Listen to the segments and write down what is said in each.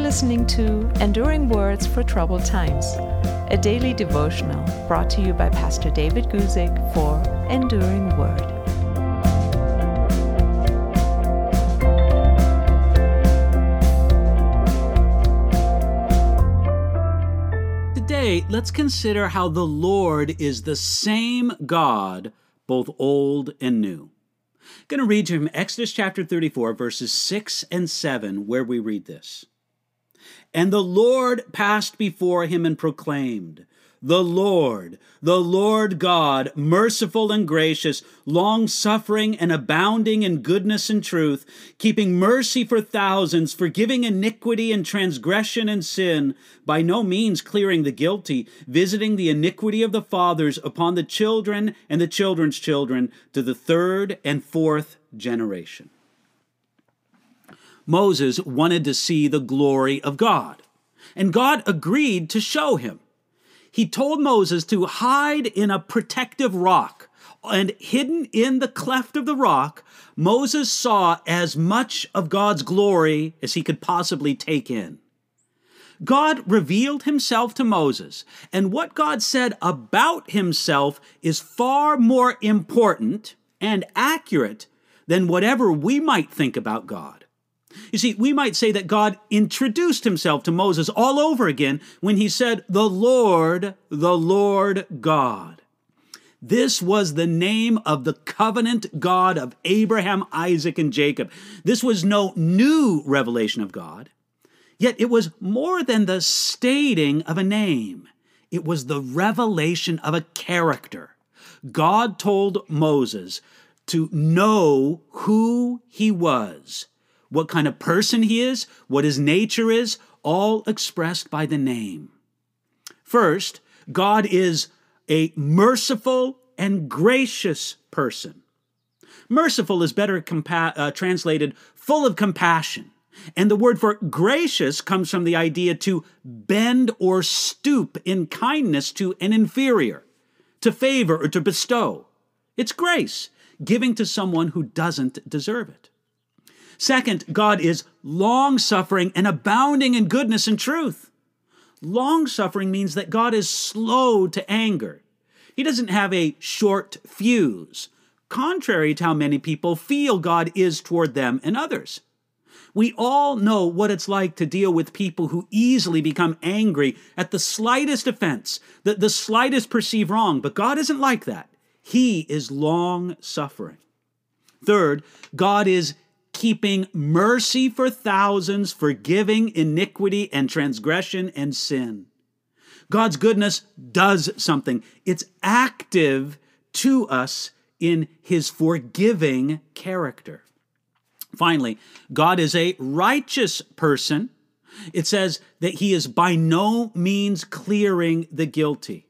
listening to Enduring Words for Troubled Times, a daily devotional brought to you by Pastor David Guzik for Enduring Word. Today, let's consider how the Lord is the same God, both old and new. I'm going to read you from Exodus chapter 34, verses 6 and 7, where we read this. And the Lord passed before him and proclaimed, the Lord God, merciful and gracious, long-suffering and abounding in goodness and truth, keeping mercy for thousands, forgiving iniquity and transgression and sin, by no means clearing the guilty, visiting the iniquity of the fathers upon the children and the children's children to the third and fourth generation. Moses wanted to see the glory of God, and God agreed to show him. He told Moses to hide in a protective rock, and hidden in the cleft of the rock, Moses saw as much of God's glory as he could possibly take in. God revealed himself to Moses, and what God said about himself is far more important and accurate than whatever we might think about God. You see, we might say that God introduced himself to Moses all over again when he said, the Lord God. This was the name of the covenant God of Abraham, Isaac, and Jacob. This was no new revelation of God, yet it was more than the stating of a name. It was the revelation of a character. God told Moses to know who he was, what kind of person he is, what his nature is, all expressed by the name. First, God is a merciful and gracious person. Merciful is better translated full of compassion. And the word for gracious comes from the idea to bend or stoop in kindness to an inferior, to favor or to bestow. It's grace, giving to someone who doesn't deserve it. Second, God is long-suffering and abounding in goodness and truth. Long-suffering means that God is slow to anger. He doesn't have a short fuse, contrary to how many people feel God is toward them and others. We all know what it's like to deal with people who easily become angry at the slightest offense, the slightest perceived wrong, but God isn't like that. He is long-suffering. Third, God is keeping mercy for thousands, forgiving iniquity and transgression and sin. God's goodness does something. It's active to us in his forgiving character. Finally, God is a righteous person. It says that he is by no means clearing the guilty.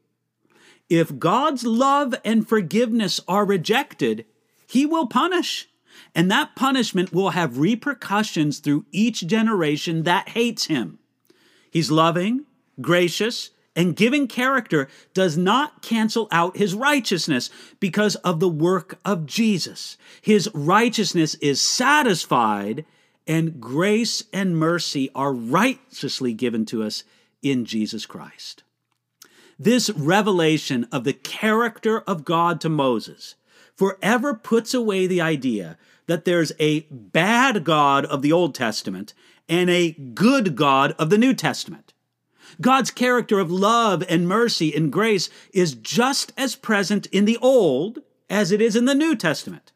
If God's love and forgiveness are rejected, he will punish. And that punishment will have repercussions through each generation that hates him. He's loving, gracious, and giving character does not cancel out his righteousness because of the work of Jesus. His righteousness is satisfied, and grace and mercy are righteously given to us in Jesus Christ. This revelation of the character of God to Moses forever puts away the idea that there's a bad God of the Old Testament and a good God of the New Testament. God's character of love and mercy and grace is just as present in the Old as it is in the New Testament.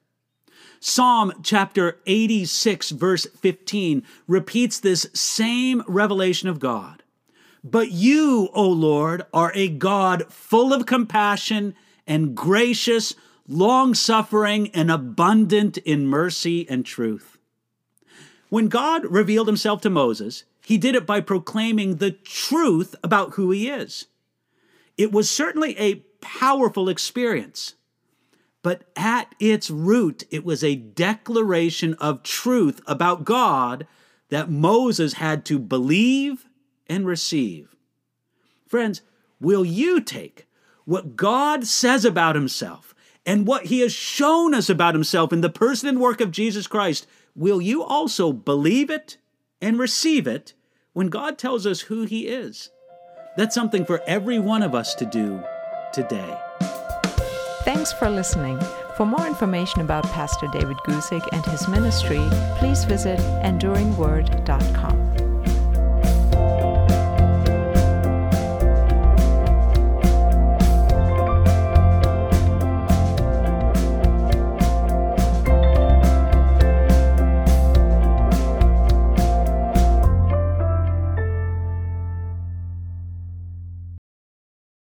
Psalm chapter 86, verse 15 repeats this same revelation of God. But you, O Lord, are a God full of compassion and gracious, long-suffering, and abundant in mercy and truth. When God revealed himself to Moses, he did it by proclaiming the truth about who he is. It was certainly a powerful experience, but at its root, it was a declaration of truth about God that Moses had to believe and receive. Friends, will you take what God says about himself and what he has shown us about himself in the person and work of Jesus Christ, will you also believe it and receive it when God tells us who He is. That's something for every one of us to do today. Thanks for listening. For more information about Pastor David Guzik and his ministry, please visit enduringword.com.